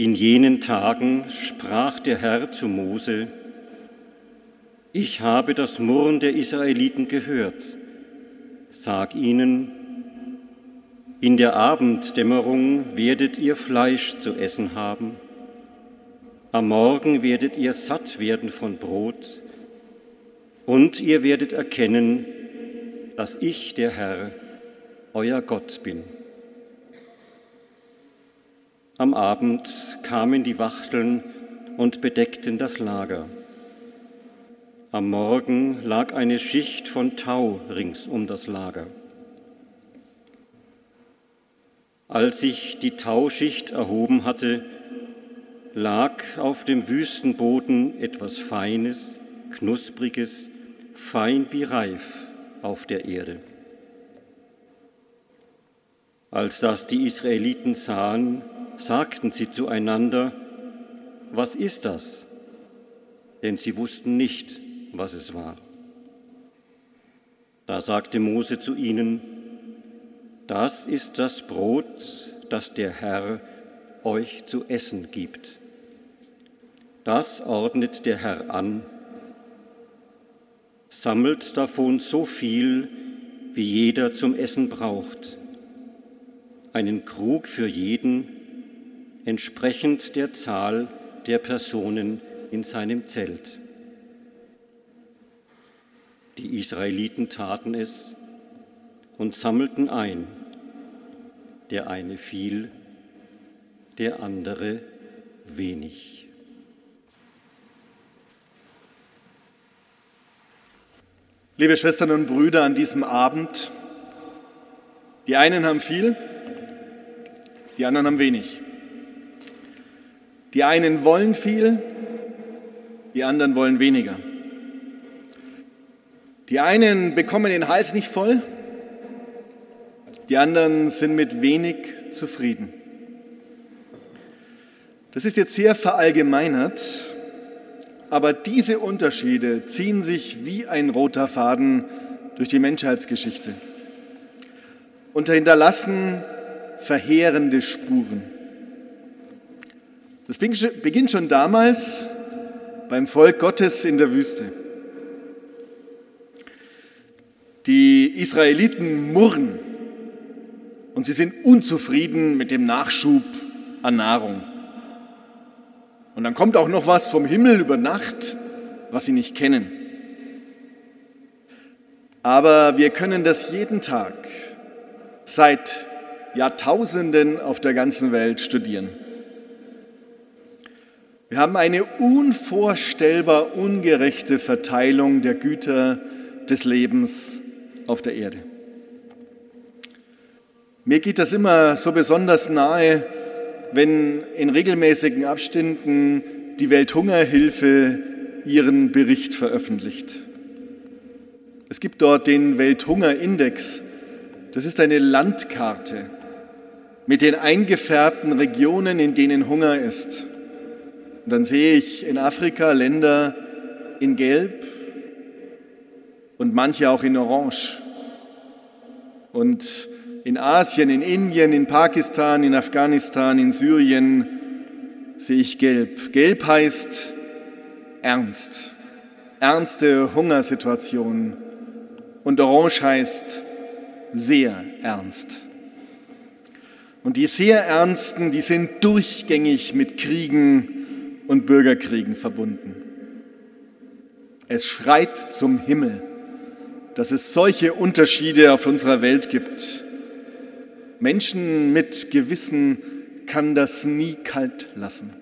In jenen Tagen sprach der Herr zu Mose: Ich habe das Murren der Israeliten gehört. Sag ihnen: In der Abenddämmerung werdet ihr Fleisch zu essen haben. Am Morgen werdet ihr satt werden von Brot, und ihr werdet erkennen, dass ich, der Herr, euer Gott bin. Am Abend kamen die Wachteln und bedeckten das Lager. Am Morgen lag eine Schicht von Tau rings um das Lager. Als sich die Tauschicht erhoben hatte, lag auf dem Wüstenboden etwas Feines, Knuspriges, fein wie Reif auf der Erde. Als das die Israeliten sahen, sagten sie zueinander: Was ist das? Denn sie wussten nicht, was es war. Da sagte Mose zu ihnen: Das ist das Brot, das der Herr euch zu essen gibt. Das ordnet der Herr an. Sammelt davon so viel, wie jeder zum Essen braucht. Einen Krug für jeden, entsprechend der Zahl der Personen in seinem Zelt. Die Israeliten taten es und sammelten ein, der eine viel, der andere wenig. Liebe Schwestern und Brüder, an diesem Abend, die einen haben viel, die anderen haben wenig. Die einen wollen viel, die anderen wollen weniger. Die einen bekommen den Hals nicht voll, die anderen sind mit wenig zufrieden. Das ist jetzt sehr verallgemeinert, aber diese Unterschiede ziehen sich wie ein roter Faden durch die Menschheitsgeschichte und hinterlassen verheerende Spuren. Das beginnt schon damals beim Volk Gottes in der Wüste. Die Israeliten murren und sie sind unzufrieden mit dem Nachschub an Nahrung. Und dann kommt auch noch was vom Himmel über Nacht, was sie nicht kennen. Aber wir können das jeden Tag seit Jahrtausenden auf der ganzen Welt studieren. Wir haben eine unvorstellbar ungerechte Verteilung der Güter des Lebens auf der Erde. Mir geht das immer so besonders nahe, wenn in regelmäßigen Abständen die Welthungerhilfe ihren Bericht veröffentlicht. Es gibt dort den Welthungerindex. Das ist eine Landkarte mit den eingefärbten Regionen, in denen Hunger ist. Und dann sehe ich in Afrika Länder in Gelb und manche auch in Orange. Und in Asien, in Indien, in Pakistan, in Afghanistan, in Syrien sehe ich Gelb. Gelb heißt ernst, ernste Hungersituation. Und Orange heißt sehr ernst. Und die sehr Ernsten, die sind durchgängig mit Kriegen und Bürgerkriegen verbunden. Es schreit zum Himmel, dass es solche Unterschiede auf unserer Welt gibt. Menschen mit Gewissen kann das nie kalt lassen.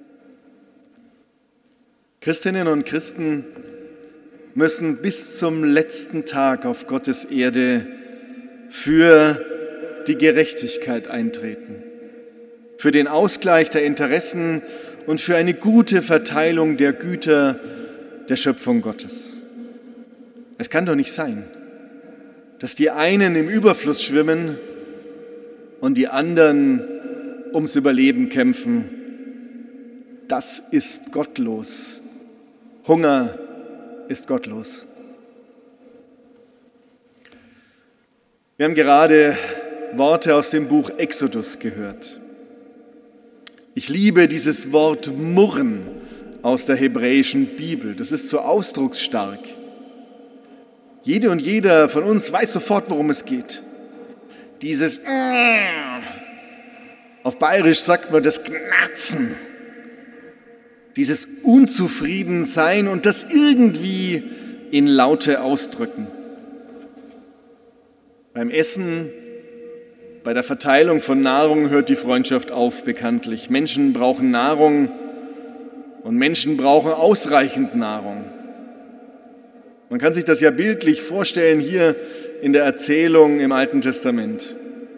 Christinnen und Christen müssen bis zum letzten Tag auf Gottes Erde für die Gerechtigkeit eintreten, für den Ausgleich der Interessen und für eine gute Verteilung der Güter der Schöpfung Gottes. Es kann doch nicht sein, dass die einen im Überfluss schwimmen und die anderen ums Überleben kämpfen. Das ist gottlos. Hunger ist gottlos. Wir haben gerade Worte aus dem Buch Exodus gehört. Ich liebe dieses Wort murren aus der hebräischen Bibel. Das ist so ausdrucksstark. Jede und jeder von uns weiß sofort, worum es geht. Dieses auf Bayerisch sagt man das Knarzen. Dieses Unzufriedensein und das irgendwie in Laute ausdrücken. Beim Essen, bei der Verteilung von Nahrung hört die Freundschaft auf, bekanntlich. Menschen brauchen Nahrung und Menschen brauchen ausreichend Nahrung. Man kann sich das ja bildlich vorstellen hier in der Erzählung im Alten Testament.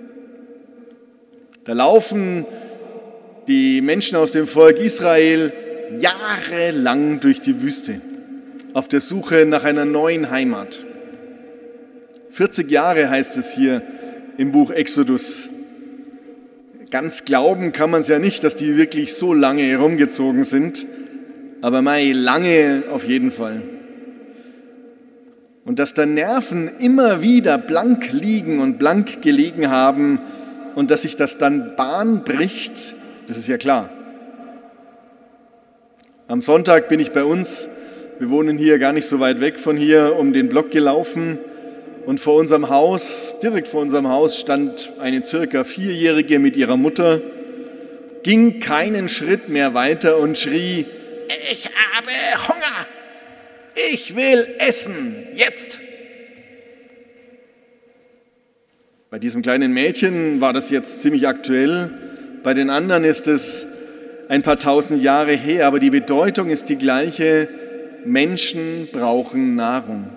Da laufen die Menschen aus dem Volk Israel jahrelang durch die Wüste auf der Suche nach einer neuen Heimat. 40 Jahre heißt es hier im Buch Exodus. Ganz glauben kann man es ja nicht, dass die wirklich so lange herumgezogen sind, aber lange auf jeden Fall. Und dass da Nerven immer wieder blank liegen und blank gelegen haben und dass sich das dann Bahn bricht, das ist ja klar. Am Sonntag bin ich bei uns, wir wohnen hier gar nicht so weit weg von hier, um den Block gelaufen und vor unserem Haus, direkt vor unserem Haus, stand eine circa 4-Jährige mit ihrer Mutter, ging keinen Schritt mehr weiter und schrie: Ich habe Hunger! Ich will essen, jetzt! Bei diesem kleinen Mädchen war das jetzt ziemlich aktuell, bei den anderen ist es ein paar tausend Jahre her, aber die Bedeutung ist die gleiche: Menschen brauchen Nahrung.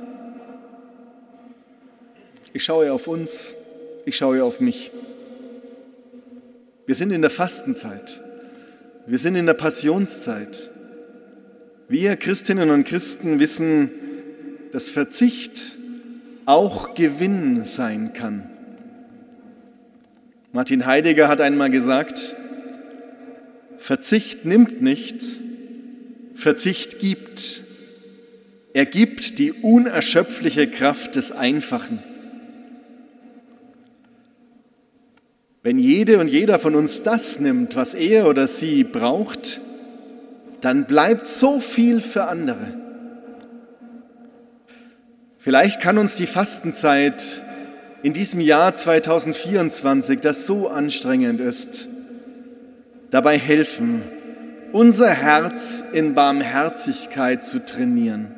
Ich schaue auf uns, ich schaue auf mich. Wir sind in der Fastenzeit, wir sind in der Passionszeit. Wir Christinnen und Christen wissen, dass Verzicht auch Gewinn sein kann. Martin Heidegger hat einmal gesagt: Verzicht nimmt nicht, Verzicht gibt. Er gibt die unerschöpfliche Kraft des Einfachen. Wenn jede und jeder von uns das nimmt, was er oder sie braucht, dann bleibt so viel für andere. Vielleicht kann uns die Fastenzeit in diesem Jahr 2024, das so anstrengend ist, dabei helfen, unser Herz in Barmherzigkeit zu trainieren.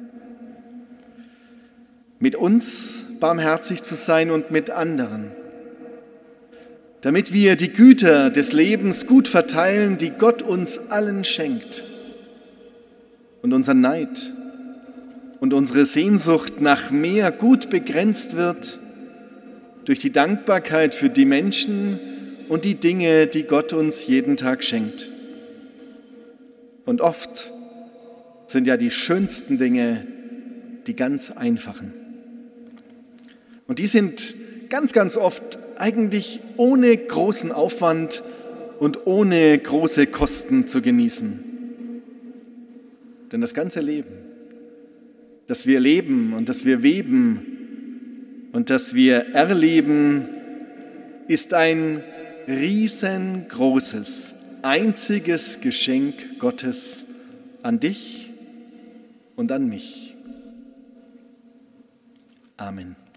Mit uns barmherzig zu sein und mit anderen, damit wir die Güter des Lebens gut verteilen, die Gott uns allen schenkt. Und unser Neid und unsere Sehnsucht nach mehr gut begrenzt wird durch die Dankbarkeit für die Menschen und die Dinge, die Gott uns jeden Tag schenkt. Und oft sind ja die schönsten Dinge die ganz einfachen. Und die sind ganz, ganz oft eigentlich ohne großen Aufwand und ohne große Kosten zu genießen. Denn das ganze Leben, das wir leben und das wir weben und das wir erleben, ist ein riesengroßes, einziges Geschenk Gottes an dich und an mich. Amen.